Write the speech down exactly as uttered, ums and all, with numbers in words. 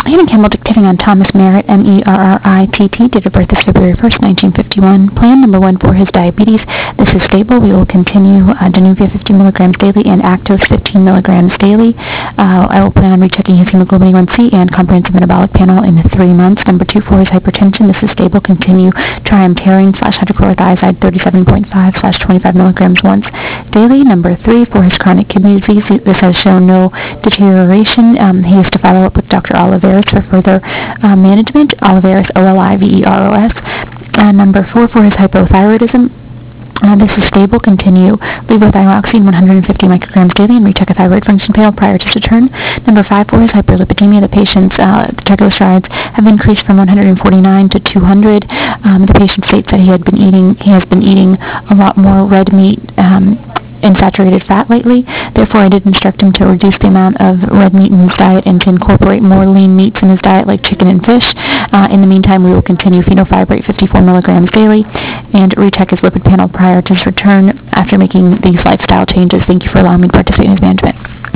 Landon Campbell dictating on Thomas Merritt, M E R R I T T, date of birth is February first, nineteen fifty-one. Plan number one for his diabetes. This is stable. We will continue uh, Danuvia fifty milligrams daily and Actos fifteen milligrams daily. Uh, I will plan on rechecking his hemoglobin A one C and comprehensive metabolic panel in three months. Number two for his hypertension. This is stable. Continue triamterene slash hydrochlorothiazide thirty-seven point five slash twenty-five milligrams once daily. Number three for his chronic kidney disease. This has shown no deterioration. Um, he is to follow up with Doctor Oliveros for further uh, management. Oliveros, O L I V E R O S. Uh, number four for his hypothyroidism. Uh, this is stable. Continue levothyroxine one hundred fifty micrograms daily and recheck a thyroid function panel prior to return. Number five for his hyperlipidemia. The patient's uh, triglycerides have increased from one hundred forty-nine to two hundred. Um, the patient states that he had been eating, he has been eating a lot more red meat um, and saturated fat lately. Therefore, I did instruct him to reduce the amount of red meat in his diet and to incorporate more lean meats in his diet like chicken and fish. Uh, in the meantime, we will continue fenofibrate fifty-four milligrams daily and recheck his lipid panel prior to his return after making these lifestyle changes. Thank you for allowing me to participate in his management.